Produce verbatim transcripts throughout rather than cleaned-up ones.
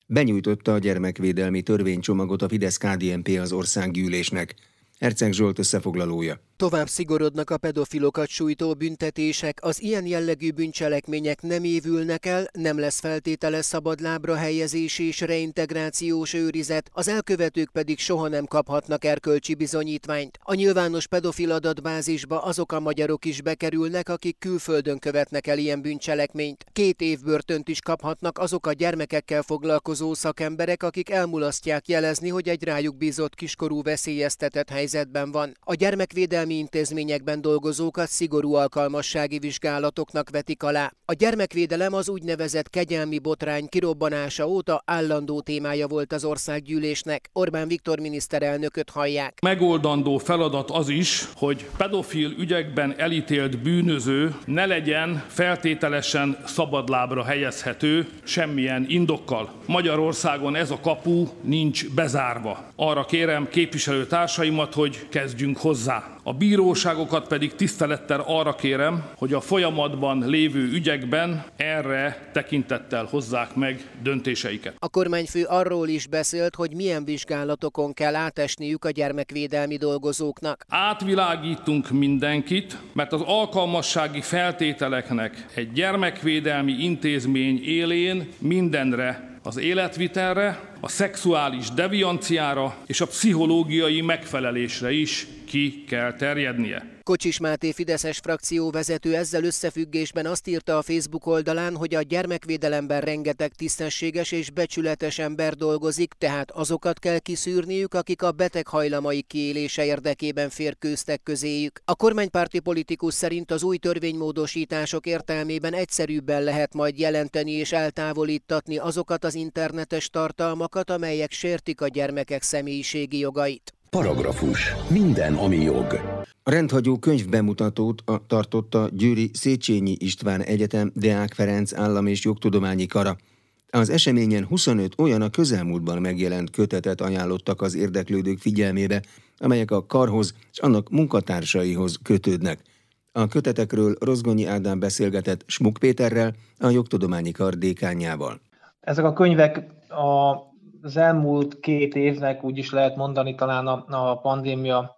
Benyújtotta a gyermekvédelmi törvénycsomagot a Fidesz-ká dé en pé az országgyűlésnek. Herceg Zsolt összefoglalója. Tovább szigorodnak a pedofilokat sújtó büntetések, az ilyen jellegű bűncselekmények nem évülnek el, nem lesz feltétele szabadlábra helyezés és reintegrációs őrizet, az elkövetők pedig soha nem kaphatnak erkölcsi bizonyítványt. A nyilvános pedofil adatbázisba azok a magyarok is bekerülnek, akik külföldön követnek el ilyen bűncselekményt. Két év börtönt is kaphatnak azok a gyermekekkel foglalkozó szakemberek, akik elmulasztják jelezni, hogy egy rájuk bízott kiskorú veszélyeztetett helyzetben van. A gyermekvédelmi intézményekben dolgozókat szigorú alkalmassági vizsgálatoknak vetik alá. A gyermekvédelem az úgynevezett kegyelmi botrány kirobbanása óta állandó témája volt az országgyűlésnek. Orbán Viktor miniszterelnököt hallják. Megoldandó feladat az is, hogy pedofil ügyekben elítélt bűnöző ne legyen feltételesen szabadlábra helyezhető semmilyen indokkal. Magyarországon ez a kapu nincs bezárva. Arra kérem képviselőtársaimat, hogy kezdjünk hozzá. A bíróságokat pedig tisztelettel arra kérem, hogy a folyamatban lévő ügyekben erre tekintettel hozzák meg döntéseiket. A kormányfő arról is beszélt, hogy milyen vizsgálatokon kell átesniük a gyermekvédelmi dolgozóknak. Átvilágítunk mindenkit, mert az alkalmassági feltételeknek egy gyermekvédelmi intézmény élén mindenre, az életvitelre, a szexuális devianciára és a pszichológiai megfelelésre is ki kell terjednie. Kocsis Máté fideszes frakcióvezető ezzel összefüggésben azt írta a Facebook oldalán, hogy a gyermekvédelemben rengeteg tisztességes és becsületes ember dolgozik, tehát azokat kell kiszűrniük, akik a beteg hajlamaik kiélése érdekében férkőztek közéjük. A kormánypárti politikus szerint az új törvénymódosítások értelmében egyszerűbben lehet majd jelenteni és eltávolítatni azokat az internetes tartalmakat, amelyek sértik a gyermekek személyiségi jogait. Paragrafus. Minden, ami jog. A rendhagyó könyvbemutatót a tartott a győri Széchenyi István Egyetem Deák Ferenc Állam- és Jogtudományi Kara. Az eseményen huszonöt olyan a közelmúltban megjelent kötetet ajánlottak az érdeklődők figyelmébe, amelyek a karhoz és annak munkatársaihoz kötődnek. A kötetekről Rozgonyi Ádám beszélgetett Smuk Péterrel, a Jogtudományi Kar dékánjával. Ezek a könyvek a Az elmúlt két évnek úgy is lehet mondani talán a, a pandémia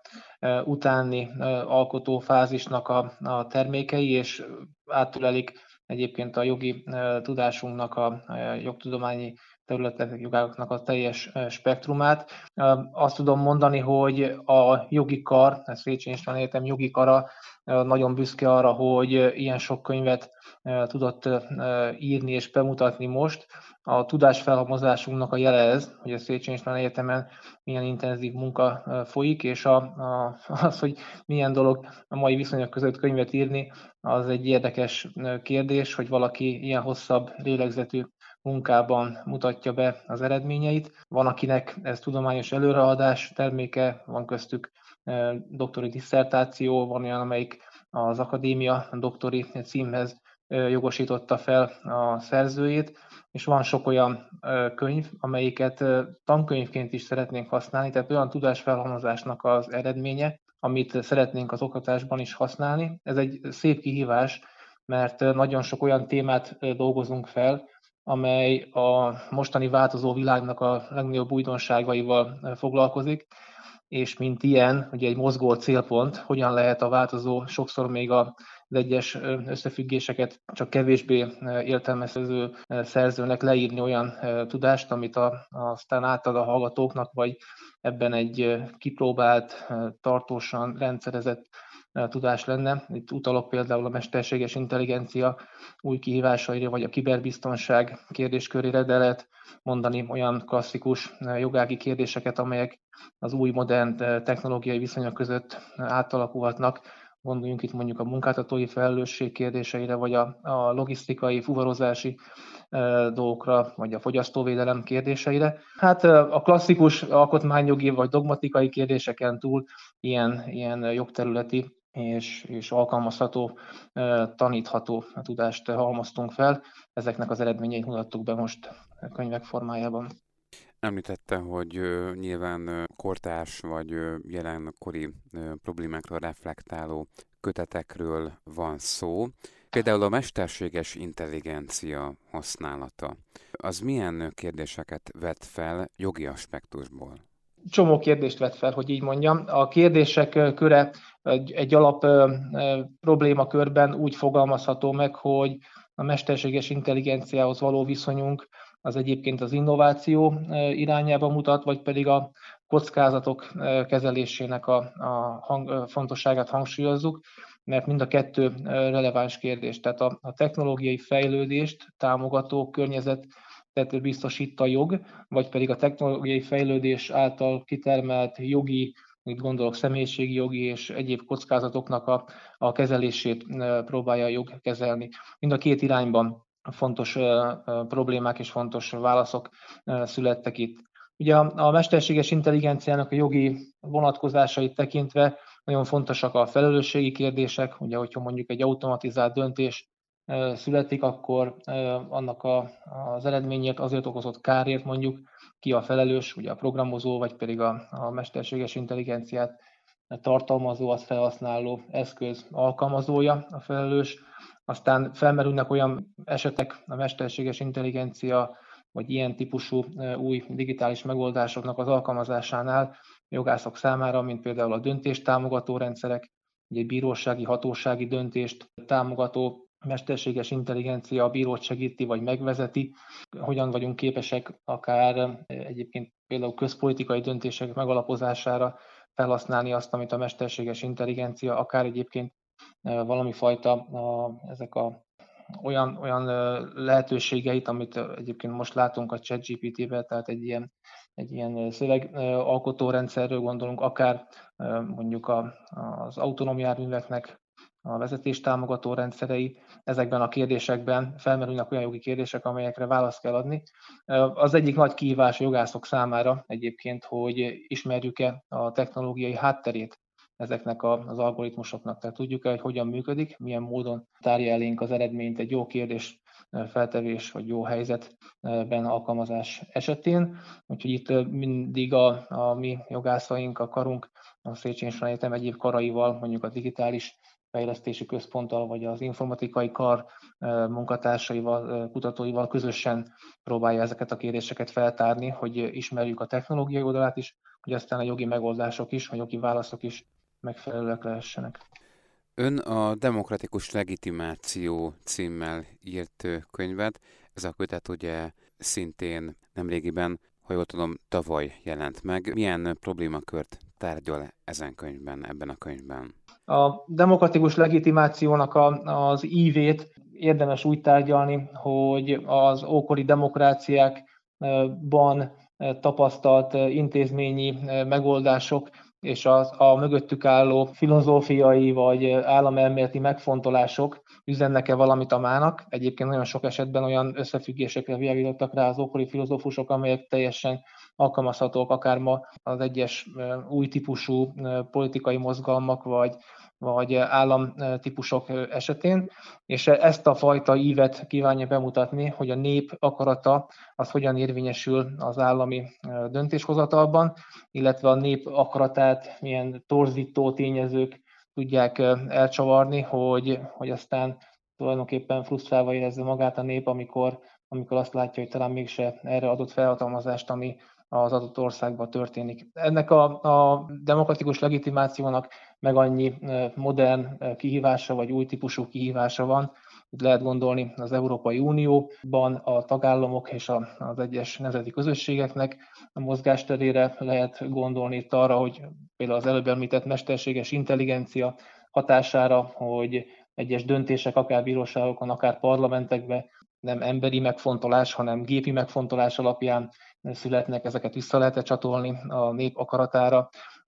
utáni alkotófázisnak a, a termékei, és átölelik egyébként a jogi tudásunknak, a, a jogtudományi területek, jogáknak a teljes spektrumát. Azt tudom mondani, hogy a jogi kar, a Széchenyi István Egyetem jogi kara nagyon büszke arra, hogy ilyen sok könyvet tudott írni és bemutatni most. A tudásfelhalmozásunknak a jele ez, hogy a Széchenyi István Egyetemen milyen intenzív munka folyik, és a, a, az, hogy milyen dolog a mai viszonyok között könyvet írni, az egy érdekes kérdés, hogy valaki ilyen hosszabb lélegzetű munkában mutatja be az eredményeit. Van, akinek ez tudományos előreadás terméke, van köztük doktori disszertáció, van olyan, amelyik az akadémia doktori címhez jogosította fel a szerzőjét, és van sok olyan könyv, amelyiket tankönyvként is szeretnénk használni, tehát olyan tudásfelhalmozásnak az eredménye, amit szeretnénk az oktatásban is használni. Ez egy szép kihívás, mert nagyon sok olyan témát dolgozunk fel, amely a mostani változó világnak a legnagyobb újdonságaival foglalkozik, és mint ilyen, ugye egy mozgó célpont, hogyan lehet a változó, sokszor még az egyes összefüggéseket csak kevésbé értelmező szerzőnek leírni olyan tudást, amit a, aztán átad a hallgatóknak, vagy ebben egy kipróbált, tartósan rendszerezett tudás lenne. Itt utalok például a mesterséges intelligencia új kihívásaira, vagy a kiberbiztonság kérdéskörére, de lehet mondani olyan klasszikus jogági kérdéseket, amelyek az új modern technológiai viszonyok között átalakulhatnak. Gondoljunk itt mondjuk a munkáltatói felelősség kérdéseire, vagy a, a logisztikai, fuvarozási e, dolgokra, vagy a fogyasztóvédelem kérdéseire. Hát a klasszikus alkotmányjogi vagy dogmatikai kérdéseken túl ilyen, ilyen jogterületi és, és alkalmazható, e, tanítható tudást halmoztunk fel. Ezeknek az eredményeit mutattuk be most könyvek formájában. Említette, hogy ö, nyilván ö, kortárs vagy ö, jelenkori ö, problémákra reflektáló kötetekről van szó. Például a mesterséges intelligencia használata, az milyen kérdéseket vet fel jogi aspektusból? Csomó kérdést vet fel, hogy így mondjam. A kérdések köre egy, egy alap problémakörben úgy fogalmazható meg, hogy a mesterséges intelligenciához való viszonyunk az egyébként az innováció irányába mutat, vagy pedig a kockázatok kezelésének a, a hang, fontosságát hangsúlyozzuk, mert mind a kettő releváns kérdés. Tehát a, a technológiai fejlődést támogató környezet tehát biztosít a jog, vagy pedig a technológiai fejlődés által kitermelt jogi, itt gondolok személyiségi jogi és egyéb kockázatoknak a, a kezelését próbálja a jog kezelni. Mind a két irányban fontos problémák és fontos válaszok születtek itt. Ugye a, a mesterséges intelligenciának a jogi vonatkozásait tekintve nagyon fontosak a felelősségi kérdések, ugye, hogyha mondjuk egy automatizált döntés születik, akkor annak a, az eredményért, azért okozott kárért mondjuk ki a felelős, ugye a programozó, vagy pedig a, a mesterséges intelligenciát tartalmazó, az felhasználó eszköz alkalmazója a felelős. Aztán felmerülnek olyan esetek a mesterséges intelligencia, vagy ilyen típusú új digitális megoldásoknak az alkalmazásánál jogászok számára, mint például a döntéstámogató rendszerek, egy bírósági, hatósági döntést támogató mesterséges intelligencia a bírót segíti vagy megvezeti, hogyan vagyunk képesek akár egyébként például közpolitikai döntések megalapozására felhasználni azt, amit a mesterséges intelligencia, akár egyébként valami fajta a, ezek a olyan, olyan lehetőségeit, amit egyébként most látunk a ChatGPT-ben, tehát egy ilyen, egy ilyen szövegalkotó rendszerről gondolunk, akár mondjuk a, az autonóm járműveknek a vezetés támogató rendszerei, ezekben a kérdésekben felmerülnek olyan jogi kérdések, amelyekre választ kell adni. Az egyik nagy kihívás a jogászok számára egyébként, hogy ismerjük-e a technológiai hátterét ezeknek az algoritmusoknak. Tehát tudjuk-e, hogy hogyan működik, milyen módon tárja elénk az eredményt egy jó kérdés feltevés vagy jó helyzetben alkalmazás esetén. Úgyhogy itt mindig a, a mi jogászaink, a karunk, a Széchenyi István Egyetem egyéb karaival, mondjuk a digitális fejlesztési központtal, vagy az informatikai kar munkatársaival, kutatóival közösen próbálja ezeket a kérdéseket feltárni, hogy ismerjük a technológiai oldalát is, hogy aztán a jogi megoldások is, a jogi válaszok is megfelelőek lehessenek. Ön a Demokratikus Legitimáció címmel írt könyvet. Ez a kötet ugye szintén nemrégiben, ha jól tudom, tavaly jelent meg. Milyen problémakört tárgyal ezen könyvben, ebben a könyvben? A demokratikus legitimációnak a, az ívét érdemes úgy tárgyalni, hogy az ókori demokráciákban tapasztalt intézményi megoldások és az, a mögöttük álló filozófiai vagy államelméleti megfontolások üzennek-e valamit a mának. Egyébként nagyon sok esetben olyan összefüggésekre világítottak rá az ókori filozófusok, amelyek teljesen alkalmazhatók akár ma az egyes új típusú politikai mozgalmak vagy, vagy államtípusok esetén, és ezt a fajta ívet kívánja bemutatni, hogy a nép akarata az hogyan érvényesül az állami döntéshozatalban, illetve a nép akaratát milyen torzító tényezők tudják elcsavarni, hogy, hogy aztán tulajdonképpen frusztrálva érezze magát a nép, amikor, amikor azt látja, hogy talán mégse erre adott felhatalmazást, ami az adott országban történik. Ennek a, a demokratikus legitimációnak meg annyi modern kihívása, vagy új típusú kihívása van. Itt lehet gondolni az Európai Unióban a tagállamok és az egyes nemzeti közösségeknek a mozgásterére, lehet gondolni itt arra, hogy például az előbb említett mesterséges intelligencia hatására, hogy egyes döntések akár bíróságokon, akár parlamentekben nem emberi megfontolás, hanem gépi megfontolás alapján születnek, ezeket vissza lehet csatolni a nép akaratára.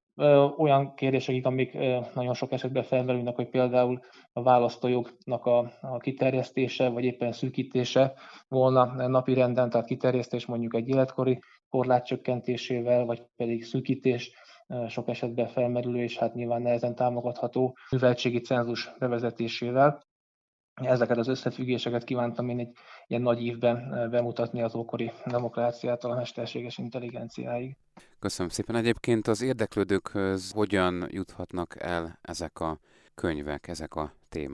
Olyan kérdések, amik nagyon sok esetben felmerülnek, hogy például a választójognak a, a kiterjesztése, vagy éppen szűkítése volna napirenden, tehát kiterjesztés mondjuk egy életkori korlát csökkentésével, vagy pedig szűkítés sok esetben felmerülő, és hát nyilván nehezen támogatható műveltségi cenzus bevezetésével. Ezeket az összefüggéseket kívántam én egy ilyen nagy ívben bemutatni az ókori demokráciától a mesterséges intelligenciáig. Köszönöm szépen. Egyébként az érdeklődőkhöz hogyan juthatnak el ezek a könyvek, ezek a témák?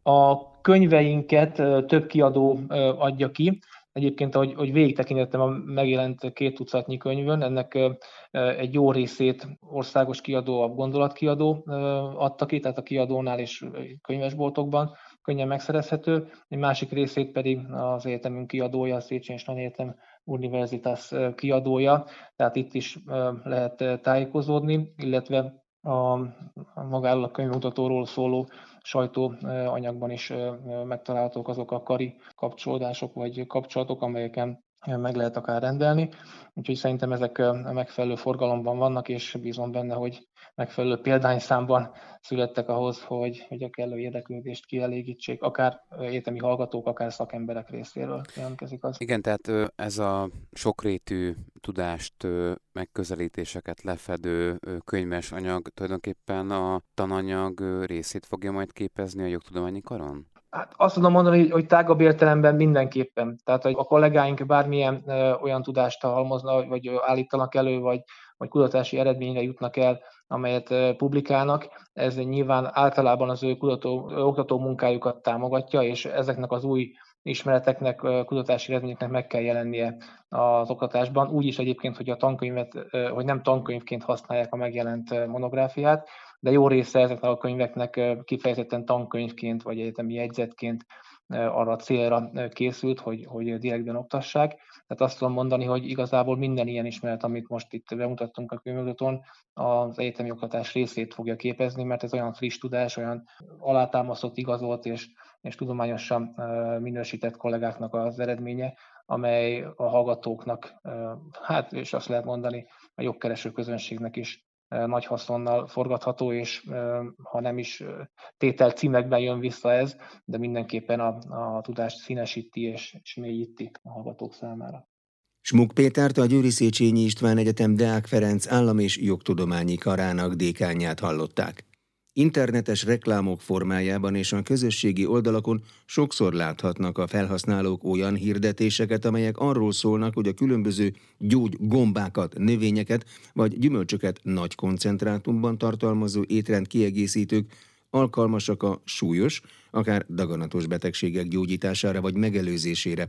A könyveinket több kiadó adja ki. Egyébként, ahogy, ahogy végig tekintettem a megjelent két tucatnyi könyvön, ennek egy jó részét országos kiadó, a Gondolatkiadó adta ki, tehát a kiadónál és könyvesboltokban könnyen megszerezhető. Egy másik részét pedig az egyetemünk kiadója, a Széchenyi István Egyetem Universitas kiadója, tehát itt is lehet tájékozódni, illetve a magáról a könyvmutatóról szóló sajtóanyagban is megtalálhatók azok a kari kapcsolódások vagy kapcsolatok, amelyeken meg lehet akár rendelni. Úgyhogy szerintem ezek megfelelő forgalomban vannak, és bízom benne, hogy megfelelő példányszámban születtek ahhoz, hogy, hogy a kellő érdeklődést kielégítsék, akár egyetemi hallgatók, akár szakemberek részéről jelentkezik az. Igen, tehát ez a sokrétű tudást, megközelítéseket lefedő könyves anyag tulajdonképpen a tananyag részét fogja majd képezni a jogtudományi karon? Hát azt tudom mondani, hogy tágabb értelemben mindenképpen. Tehát, hogy a kollégáink bármilyen ö, olyan tudást halmoznak, vagy állítanak elő, vagy, vagy kutatási eredményre jutnak el, amelyet ö, publikálnak, ez nyilván általában az ő kutató, oktató munkájukat támogatja, és ezeknek az új ismereteknek, kutatási eredményeknek meg kell jelennie az oktatásban. Úgy is egyébként, hogy a tankönyvet, hogy nem tankönyvként használják a megjelent monográfiát, de jó része ezeknek a könyveknek kifejezetten tankönyvként vagy egyetemi jegyzetként arra a célra készült, hogy, hogy direktben oktassák. Tehát azt tudom mondani, hogy igazából minden ilyen ismeret, amit most itt bemutattunk a könyvokon, az egyetemi oktatás részét fogja képezni, mert ez olyan friss tudás, olyan alátámasztott, igazolt és, és tudományosan minősített kollégáknak az eredménye, amely a hallgatóknak, hát és azt lehet mondani, a jogkereső közönségnek is nagy haszonnal forgatható, és ha nem is tétel címekben jön vissza ez, de mindenképpen a, a tudást színesíti és, és mélyíti a hallgatók számára. Smuk Pétert, a Győri Széchenyi István Egyetem Deák Ferenc Állam- és Jogtudományi Karának dékánját hallották. Internetes reklámok formájában és a közösségi oldalakon sokszor láthatnak a felhasználók olyan hirdetéseket, amelyek arról szólnak, hogy a különböző gyógygombákat, növényeket vagy gyümölcsöket nagy koncentrátumban tartalmazó étrendkiegészítők alkalmasak a súlyos, akár daganatos betegségek gyógyítására vagy megelőzésére.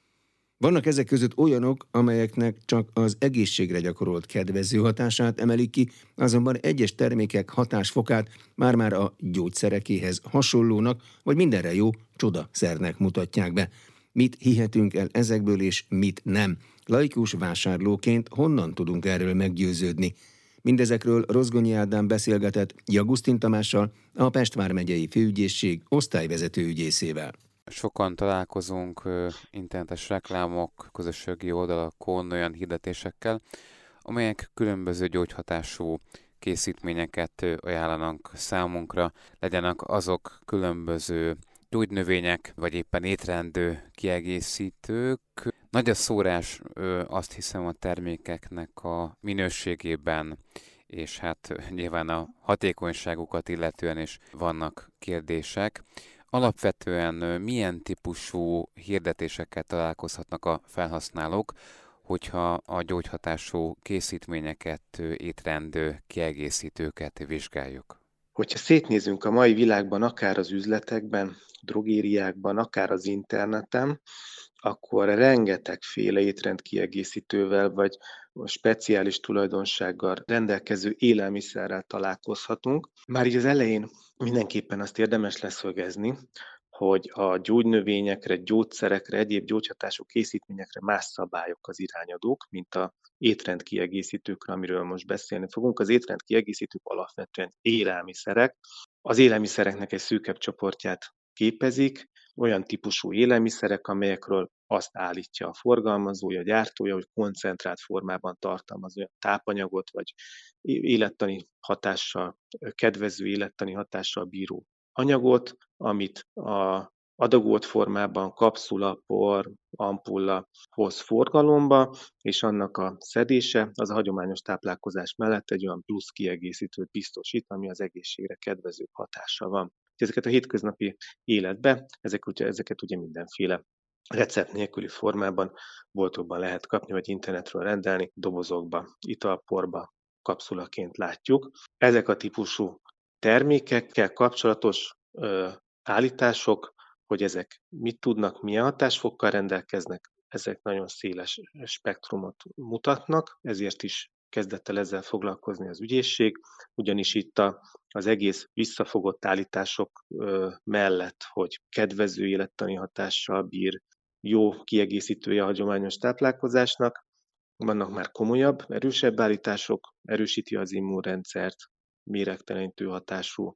Vannak ezek között olyanok, amelyeknek csak az egészségre gyakorolt kedvező hatását emelik ki, azonban egyes termékek hatásfokát már-már a gyógyszerekéhez hasonlónak, vagy mindenre jó csodaszernek mutatják be. Mit hihetünk el ezekből és mit nem? Laikus vásárlóként honnan tudunk erről meggyőződni? Mindezekről Rozgonyi Ádám beszélgetett Jagusztin Tamással, a Pest vármegyei főügyészség osztályvezető ügyészével. Sokan találkozunk internetes reklámok, közösségi oldalakon olyan hirdetésekkel, amelyek különböző gyógyhatású készítményeket ajánlanak számunkra, legyenek azok különböző gyógynövények, vagy éppen étrendő kiegészítők. Nagy a szórás, azt hiszem, a termékeknek a minőségében, és hát nyilván a hatékonyságukat illetően is vannak kérdések. Alapvetően milyen típusú hirdetésekkel találkozhatnak a felhasználók, hogyha a gyógyhatású készítményeket, étrend kiegészítőket vizsgáljuk? Hogyha szétnézünk a mai világban, akár az üzletekben, drogériákban, akár az interneten, akkor rengetegféle étrendkiegészítővel vagy speciális tulajdonsággal rendelkező élelmiszerrel találkozhatunk. Már így az elején mindenképpen azt érdemes leszögezni, hogy a gyógynövényekre, gyógyszerekre, egyéb gyógyhatású készítményekre más szabályok az irányadók, mint a étrendkiegészítőkre, amiről most beszélni fogunk. Az étrendkiegészítők alapvetően élelmiszerek. Az élelmiszereknek egy szűkebb csoportját képezik, olyan típusú élelmiszerek, amelyekről azt állítja a forgalmazója, a gyártója, hogy koncentrált formában tartalmaz olyan tápanyagot, vagy élettani hatással, kedvező élettani hatással bíró anyagot, amit a adagolt formában kapszula, por, ampulla hoz forgalomba, és annak a szedése az a hagyományos táplálkozás mellett egy olyan plusz kiegészítőt biztosít, ami az egészségre kedvező hatással van. Ezeket a hétköznapi életbe, ezek, ugye, ezeket ugye mindenféle recept nélküli formában boltokban lehet kapni, vagy internetről rendelni, dobozokba, italporba, kapszulaként látjuk. Ezek a típusú termékekkel kapcsolatos ö, állítások, hogy ezek mit tudnak, milyen hatásfokkal rendelkeznek, ezek nagyon széles spektrumot mutatnak, ezért is kezdett el ezzel foglalkozni az ügyészség, ugyanis itt a, az egész visszafogott állítások ö, mellett, hogy kedvező élettani hatással bír, jó kiegészítője a hagyományos táplálkozásnak, vannak már komolyabb, erősebb állítások, erősíti az immunrendszert, méregtelenítő hatású,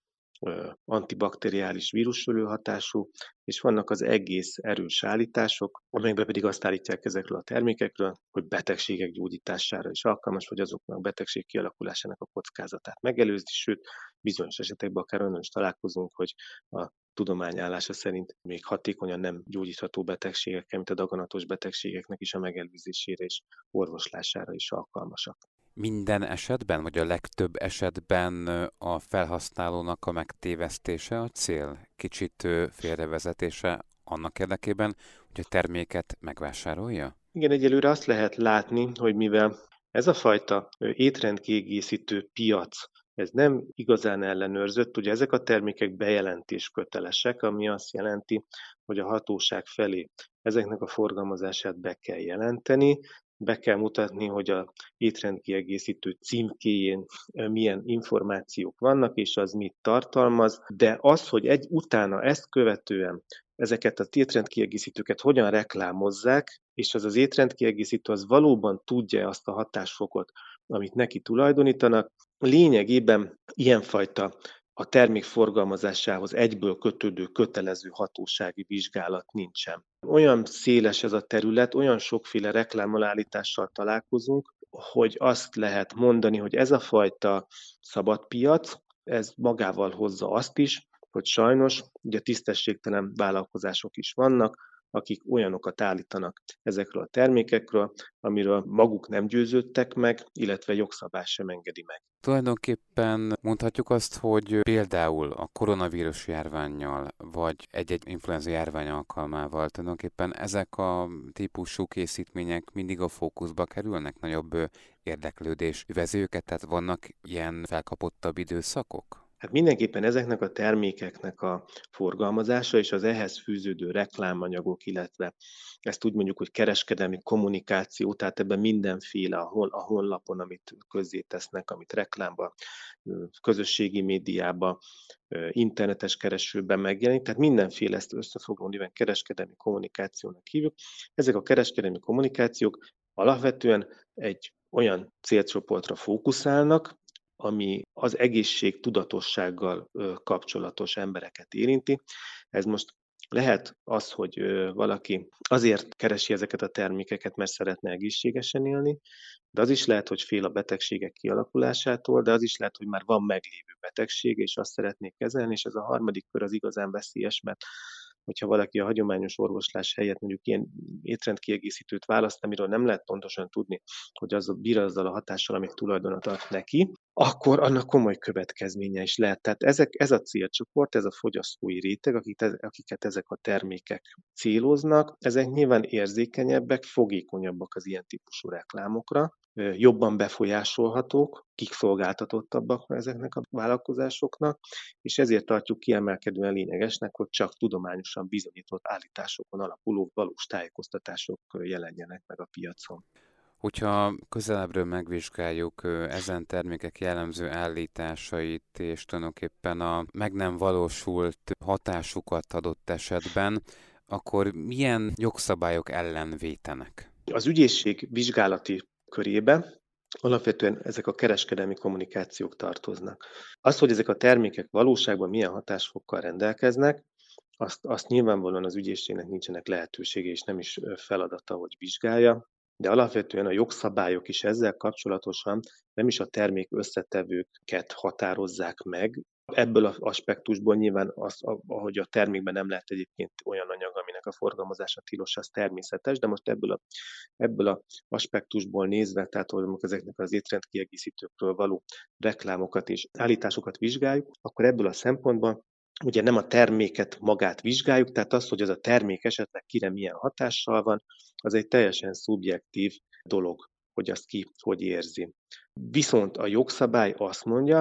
antibakteriális vírusölő hatású, és vannak az egész erős állítások, amelyekben pedig azt állítják ezekről a termékekről, hogy betegségek gyógyítására is alkalmas, vagy azoknak a betegség kialakulásának a kockázatát megelőzni, sőt, bizonyos esetekben akár onnan is találkozunk, hogy a tudomány állása szerint még hatékonyan nem gyógyítható betegségek, mint a daganatos betegségeknek is a megelőzésére és orvoslására is alkalmasak. Minden esetben, vagy a legtöbb esetben a felhasználónak a megtévesztése a cél? Kicsit félrevezetése annak érdekében, hogy a terméket megvásárolja? Igen, egyelőre azt lehet látni, hogy mivel ez a fajta étrendkiegészítő piac, ez nem igazán ellenőrzött, ugye ezek a termékek bejelentés kötelesek, ami azt jelenti, hogy a hatóság felé ezeknek a forgalmazását be kell jelenteni, be kell mutatni, hogy a étrendkiegészítő címkéjén milyen információk vannak, és az mit tartalmaz, de az, hogy egy utána ezt követően ezeket az étrendkiegészítőket hogyan reklámozzák, és az az étrendkiegészítő az valóban tudja azt a hatásfokot, amit neki tulajdonítanak, lényegében ilyenfajta a termék forgalmazásához egyből kötődő kötelező hatósági vizsgálat nincsen. Olyan széles ez a terület, olyan sokféle reklámolállítással találkozunk, hogy azt lehet mondani, hogy ez a fajta szabad piac, ez magával hozza azt is, hogy sajnos ugye tisztességtelen vállalkozások is vannak, akik olyanokat állítanak ezekről a termékekről, amiről maguk nem győződtek meg, illetve jogszabály sem engedi meg. Tulajdonképpen mondhatjuk azt, hogy például a koronavírus járvánnyal, vagy egy-egy influenza járvány alkalmával tulajdonképpen ezek a típusú készítmények mindig a fókuszba kerülnek, nagyobb érdeklődés övezi őket, tehát vannak ilyen felkapottabb időszakok? Hát mindenképpen ezeknek a termékeknek a forgalmazása és az ehhez fűződő reklámanyagok, illetve ezt úgy mondjuk, hogy kereskedelmi kommunikáció, tehát ebben mindenféle a, hol, a honlapon, amit közzétesznek, amit reklámba, közösségi médiába, internetes keresőben megjelenik, tehát mindenféle ezt összefoglalóan kereskedelmi kommunikációnak hívjuk. Ezek a kereskedelmi kommunikációk alapvetően egy olyan célcsoportra fókuszálnak, ami az egészség tudatossággal kapcsolatos embereket érinti. Ez most lehet az, hogy valaki azért keresi ezeket a termékeket, mert szeretne egészségesen élni, de az is lehet, hogy fél a betegségek kialakulásától, de az is lehet, hogy már van meglévő betegség, és azt szeretnék kezelni, és ez a harmadik kör az igazán veszélyes, mert hogyha valaki a hagyományos orvoslás helyett mondjuk ilyen étrendkiegészítőt választ, amiről nem lehet pontosan tudni, hogy az bír azzal a hatással, amit tulajdonat ad neki, akkor annak komoly következménye is lehet. Tehát ezek, ez a célcsoport, ez a fogyasztói réteg, akiket, akiket ezek a termékek céloznak, ezek nyilván érzékenyebbek, fogékonyabbak az ilyen típusú reklámokra, jobban befolyásolhatók, kik szolgáltatottabbak ezeknek a vállalkozásoknak, és ezért tartjuk kiemelkedően lényegesnek, hogy csak tudományosan bizonyított állításokon alapuló valós tájékoztatások jelenjenek meg a piacon. Hogyha közelebbről megvizsgáljuk ezen termékek jellemző állításait, és tulajdonképpen a meg nem valósult hatásukat adott esetben, akkor milyen jogszabályok ellen vétenek? Az ügyészség vizsgálati körébe alapvetően ezek a kereskedelmi kommunikációk tartoznak. Az, hogy ezek a termékek valóságban milyen hatásfokkal rendelkeznek, azt, azt nyilvánvalóan az ügyészségnek nincsenek lehetősége, és nem is feladata, hogy vizsgálja, de alapvetően a jogszabályok is ezzel kapcsolatosan nem is a termék összetevőket határozzák meg. Ebből az aspektusból nyilván az, ahogy a termékben nem lehet egyébként olyan anyag, aminek a forgalmazása tilos, az természetes, de most ebből a, ebből a aspektusból nézve, tehát hogy ezeknek az étrendkiegészítőkről való reklámokat és állításokat vizsgáljuk, akkor ebből a szempontból ugye nem a terméket magát vizsgáljuk, tehát az, hogy az a termék esetleg kire milyen hatással van, az egy teljesen szubjektív dolog, hogy azt ki hogy érzi. Viszont a jogszabály azt mondja,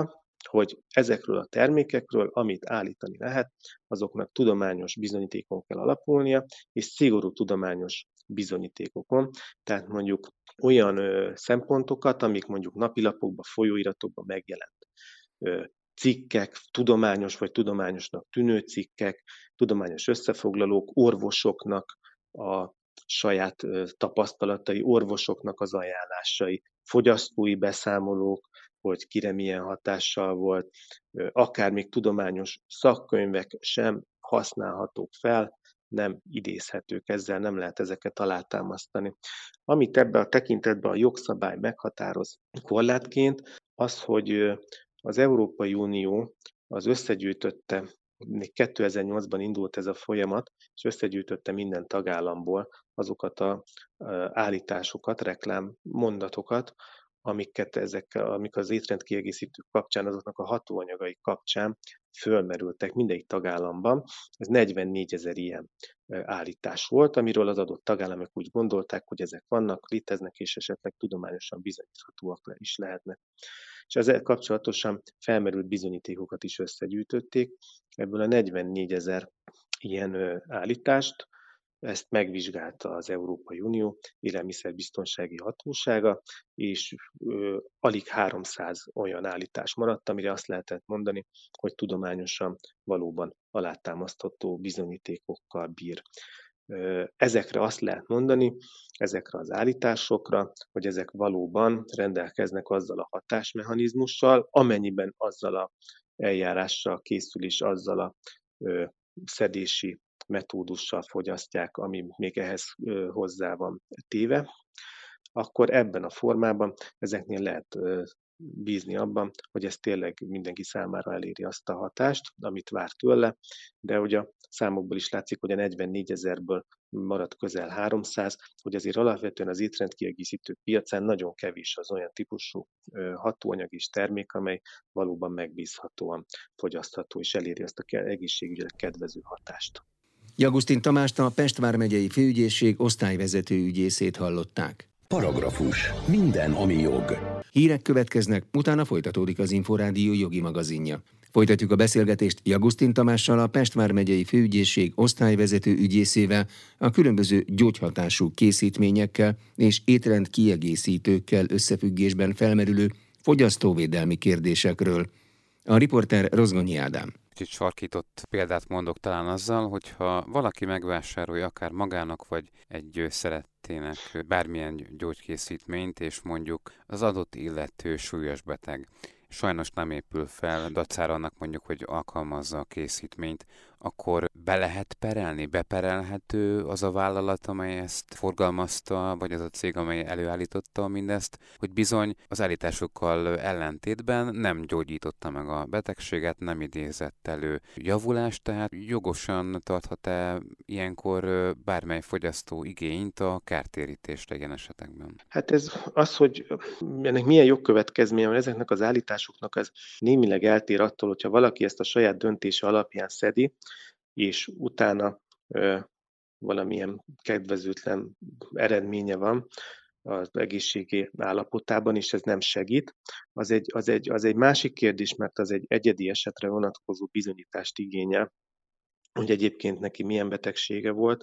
hogy ezekről a termékekről, amit állítani lehet, azoknak tudományos bizonyítékon kell alapulnia, és szigorú tudományos bizonyítékokon, tehát mondjuk olyan ö, szempontokat, amik mondjuk napilapokban, folyóiratokban megjelent ö, cikkek, tudományos vagy tudományosnak tűnő cikkek, tudományos összefoglalók, orvosoknak a saját ö, tapasztalatai, orvosoknak az ajánlásai, fogyasztói beszámolók, hogy kire milyen hatással volt, ö, akár még tudományos szakkönyvek sem használhatók fel, nem idézhetők, ezzel nem lehet ezeket alátámasztani. Amit ebben a tekintetben a jogszabály meghatároz korlátként, az, hogy az Európai Unió az összegyűjtötte, még kétezer-nyolcban indult ez a folyamat, és összegyűjtötte minden tagállamból azokat az állításokat, reklámmondatokat, amiket ezekkel, amik az étrendkiegészítők kapcsán, azoknak a hatóanyagai kapcsán fölmerültek mindegyik tagállamban. Ez negyvennégyezer ilyen állítás volt, amiről az adott tagállamok úgy gondolták, hogy ezek vannak, léteznek, és esetleg tudományosan bizonyíthatóak is lehetnek. És ezzel kapcsolatosan felmerült bizonyítékokat is összegyűjtötték. Ebből a negyvennégyezer ilyen állítást, ezt megvizsgálta az Európai Unió élelmiszerbiztonsági hatósága, és ö, alig háromszáz olyan állítás maradt, amire azt lehetett mondani, hogy tudományosan valóban alátámasztható bizonyítékokkal bír. Ö, ezekre azt lehet mondani, ezekre az állításokra, hogy ezek valóban rendelkeznek azzal a hatásmechanizmussal, amennyiben azzal a eljárással készül és azzal a ö, szedési metódussal fogyasztják, ami még ehhez hozzá van téve, akkor ebben a formában ezeknél lehet bízni abban, hogy ez tényleg mindenki számára eléri azt a hatást, amit vár tőle, de ugye a számokból is látszik, hogy a negyvennégyezerből maradt közel háromszáz, hogy azért alapvetően az étrendkiegészítők piacán nagyon kevés az olyan típusú hatóanyag és termék, amely valóban megbízhatóan fogyasztható és eléri azt a egészségügyre kedvező hatást. Jagustin Tamást, a Pest vármegyei főügyészség osztályvezető ügyészét hallották. Paragrafus. Minden, ami jog. Hírek következnek, utána folytatódik az Inforádió jogi magazinja. Folytatjuk a beszélgetést Jagustin Tamással, a Pest vármegyei főügyészség osztályvezető ügyészével, a különböző gyógyhatású készítményekkel és étrend kiegészítőkkel összefüggésben felmerülő fogyasztóvédelmi kérdésekről. A riporter Rozgonyi Ádám. Kicsit sarkított példát mondok talán azzal, hogyha valaki megvásárolja akár magának vagy egy szerettének bármilyen gyógykészítményt, és mondjuk az adott illető súlyos beteg, sajnos nem épül fel, dacára annak mondjuk, hogy alkalmazza a készítményt, akkor be lehet perelni, beperelhető az a vállalat, amely ezt forgalmazta, vagy az a cég, amely előállította mindezt, hogy bizony az állításokkal ellentétben nem gyógyította meg a betegséget, nem idézett elő javulást, tehát jogosan tarthat-e ilyenkor bármely fogyasztó igényt a kártérítésre ilyen esetekben? Hát ez az, hogy ennek milyen jogkövetkezménye van ezeknek az állításoknak, az némileg eltér attól, hogyha valaki ezt a saját döntése alapján szedi, és utána ö, valamilyen kedvezőtlen eredménye van az egészségi állapotában, és ez nem segít. Az egy, az, egy, az egy másik kérdés, mert az egy egyedi esetre vonatkozó bizonyítást igényel, hogy egyébként neki milyen betegsége volt,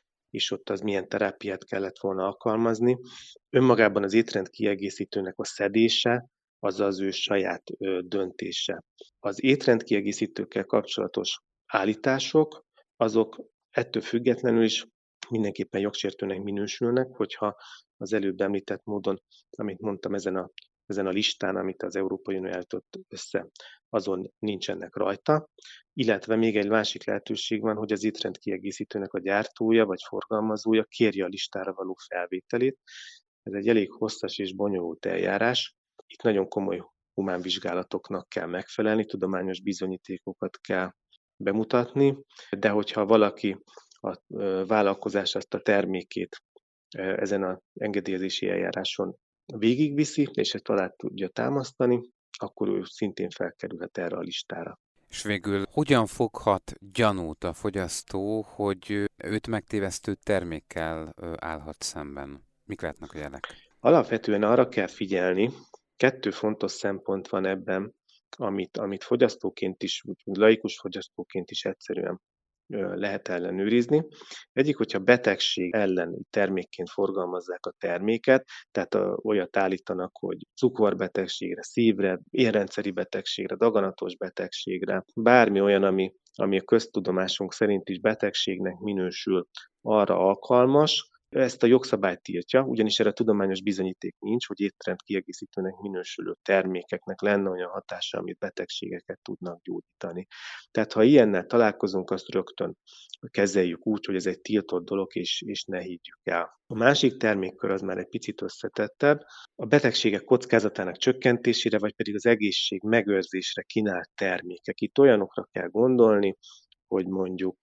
és ott az milyen terápiát kellett volna alkalmazni. Önmagában az étrend kiegészítőnek a szedése, az az ő saját ö, döntése. Az étrend kiegészítőkkel kapcsolatos állítások, azok ettől függetlenül is mindenképpen jogsértőnek minősülnek, hogyha az előbb említett módon, amit mondtam ezen a, ezen a listán, amit az Európai Unió állított össze, azon nincsenek rajta, illetve még egy másik lehetőség van, hogy az étrend kiegészítőnek a gyártója vagy forgalmazója kérje a listára való felvételét. Ez egy elég hosszas és bonyolult eljárás. Itt nagyon komoly humánvizsgálatoknak kell megfelelni, tudományos bizonyítékokat kell bemutatni, de hogyha valaki a vállalkozás azt a termékét ezen az engedélyezési eljáráson végigviszi, és ezt alá tudja támasztani, akkor ő szintén felkerülhet erre a listára. És végül hogyan foghat gyanút a fogyasztó, hogy őt megtévesztő termékkel állhat szemben? Mik lehetnek a jelek? Alapvetően arra kell figyelni, kettő fontos szempont van ebben, amit, amit fogyasztóként is, laikus fogyasztóként is egyszerűen lehet ellenőrizni. Egyik, hogyha betegség elleni termékként forgalmazzák a terméket, tehát a, olyat állítanak, hogy cukorbetegségre, szívre, érrendszeri betegségre, daganatos betegségre, bármi olyan, ami, ami a köztudomásunk szerint is betegségnek minősül, arra alkalmas. Ezt a jogszabály tiltja, ugyanis erre tudományos bizonyíték nincs, hogy étrend kiegészítőnek minősülő termékeknek lenne olyan hatása, amit betegségeket tudnak gyógyítani. Tehát ha ilyennel találkozunk, azt rögtön kezeljük úgy, hogy ez egy tiltott dolog, és, és ne higgyük el. A másik termékkör az már egy picit összetettebb. A betegségek kockázatának csökkentésére, vagy pedig az egészség megőrzésre kínált termékek. Itt olyanokra kell gondolni, hogy mondjuk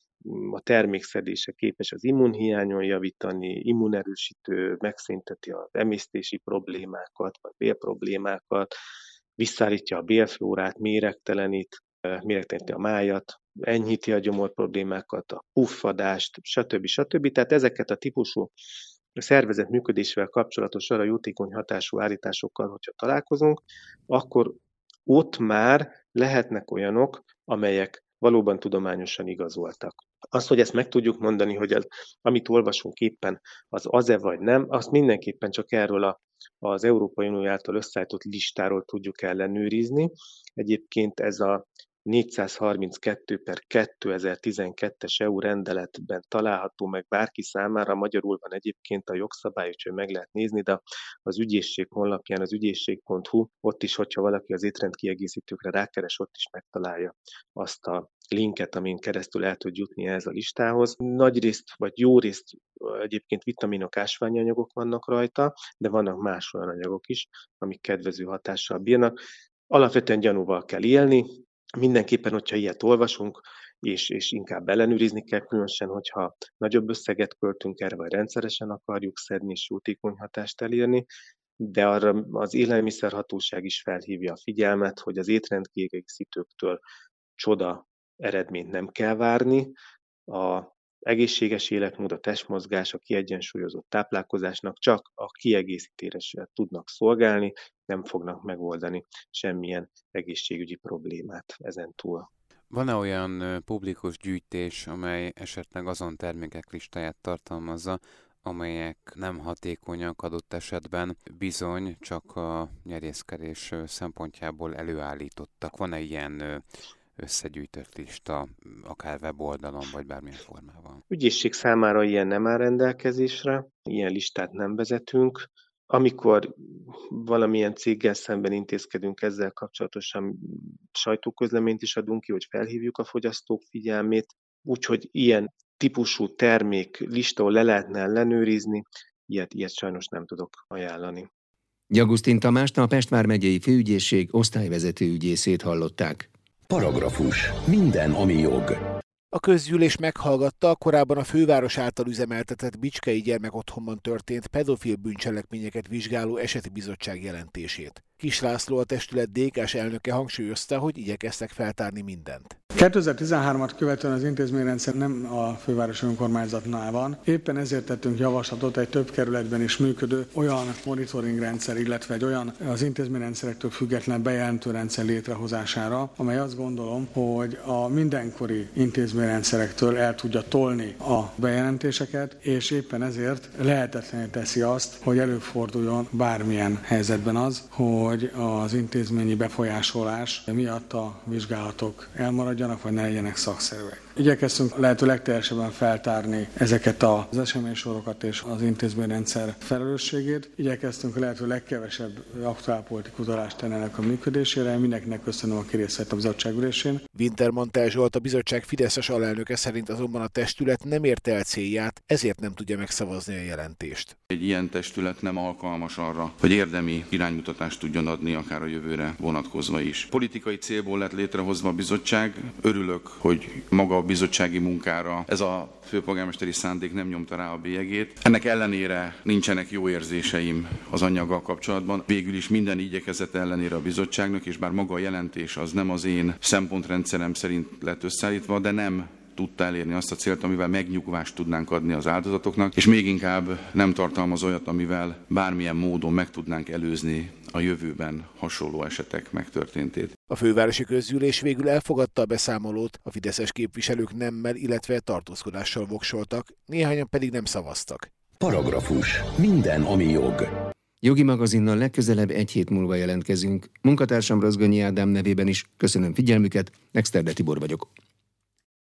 a termékszedése képes az immunhiányon javítani, immunerősítő, megszünteti az emésztési problémákat, vagy bélproblémákat, visszaállítja a bélflórát, méregtelenít, méregteleníti a májat, enyhíti a gyomor problémákat, a puffadást, stb. stb. Tehát ezeket a típusú szervezet működésével kapcsolatos arra jótékony hatású állításokkal, hogyha találkozunk, akkor ott már lehetnek olyanok, amelyek valóban tudományosan igazoltak. Az, hogy ezt meg tudjuk mondani, hogy az, amit olvasunk éppen, az az-e vagy nem, azt mindenképpen csak erről a, az Európai Unió által összeállított listáról tudjuk ellenőrizni. Egyébként ez a négyszázharminckettő per kétezer-tizenkettes é u rendeletben található meg bárki számára, magyarul van egyébként a jogszabály, úgyhogy meg lehet nézni, de az ügyészség honlapján, az ügyészség pont hu, ott is, hogyha valaki az étrendkiegészítőkre rákeres, ott is megtalálja azt a linket, amin keresztül el tud jutni ehhez a listához. Nagy részt, vagy jó részt egyébként vitaminok, ásványi anyagok vannak rajta, de vannak más olyan anyagok is, amik kedvező hatással bírnak. Alapvetően gyanúval kell élni, mindenképpen, hogyha ilyet olvasunk, és, és inkább ellenőrizni kell, különösen, hogyha nagyobb összeget költünk erre, vagy rendszeresen akarjuk szedni, és jótékony hatást elérni, de arra az élelmiszerhatóság is felhívja a figyelmet, hogy az étrendkiegészítőktől csoda eredményt nem kell várni. A egészséges életmód, a testmozgás, a kiegyensúlyozott táplálkozásnak csak a kiegészítésre tudnak szolgálni, nem fognak megoldani semmilyen egészségügyi problémát ezen túl. Van-e olyan publikus gyűjtés, amely esetleg azon termékek listáját tartalmazza, amelyek nem hatékonyak adott esetben, bizony csak a nyerészkedés szempontjából előállítottak? Van-e ilyen összegyűjtött lista, akár weboldalon, vagy bármilyen formában? Ügyészség számára ilyen nem áll rendelkezésre, ilyen listát nem vezetünk. Amikor valamilyen céggel szemben intézkedünk ezzel kapcsolatosan, sajtóközleményt is adunk ki, hogy felhívjuk a fogyasztók figyelmét, úgyhogy ilyen típusú termék listával le lehetne ellenőrizni, ilyet, ilyet sajnos nem tudok ajánlani. Gyagusztin Tamást, a Pest vármegyei főügyészség osztályvezető ügyészét hallották. Paragrafus. Minden, ami jog. A közgyűlés meghallgatta a korábban a főváros által üzemeltetett Bicskei Gyermekotthonban történt pedofil bűncselekményeket vizsgáló eseti bizottság jelentését. Kis László, a testület dé ká-s elnöke hangsúlyozta, hogy igyekeztek feltárni mindent. kétezer-tizenhármat követően az intézményrendszer nem a fővárosi önkormányzatnál van. Éppen ezért tettünk javaslatot egy több kerületben is működő olyan monitoringrendszer, illetve egy olyan az intézményrendszerektől független bejelentő rendszer létrehozására, amely azt gondolom, hogy a mindenkori intézményrendszerektől el tudja tolni a bejelentéseket, és éppen ezért lehetetlenül teszi azt, hogy előforduljon bármilyen helyzetben az, hogy az intézményi befolyásolás miatt a vizsgálatok elmaradjanak, vagy ne legyenek szakszerűek. Igyekeztünk lehető legteljesebben feltárni ezeket az eseménysorokat és az intézményrendszer felelősségét. Igyekeztünk a lehető legkevesebb aktuálpolitikai utalást tenni ennek a működésére. Mindenkinek köszönöm, aki részt vett a bizottság ülésén. Wintermantel Zsolt, a bizottság fideszes alelnöke szerint azonban a testület nem érte el célját, ezért nem tudja megszavazni a jelentést. Egy ilyen testület nem alkalmas arra, hogy érdemi iránymutatást tudjon adni, akár a jövőre vonatkozva is. Politikai célból lett létrehozva a bizottság. Örülök, hogy maga a bizottsági munkára ez a főpolgármesteri szándék nem nyomta rá a bélyegét. Ennek ellenére nincsenek jó érzéseim az anyaggal kapcsolatban. Végül is minden igyekezet ellenére a bizottságnak, és bár maga a jelentés az nem az én szempontrendszerem szerint lett összeállítva, de nem tudta elérni azt a célt, amivel megnyugvást tudnánk adni az áldozatoknak, és még inkább nem tartalmaz olyat, amivel bármilyen módon meg tudnánk előzni a jövőben hasonló esetek megtörténtét. A fővárosi közgyűlés végül elfogadta a beszámolót, a fideszes képviselők nemmel, illetve tartózkodással voksoltak, néhányan pedig nem szavaztak. Paragrafus. Minden, ami jog. Jogi magazinnal legközelebb egy hét múlva jelentkezünk. Munkatársam Rozgonyi Ádám nevében is köszönöm figyelmüket, Exterde Tibor vagyok.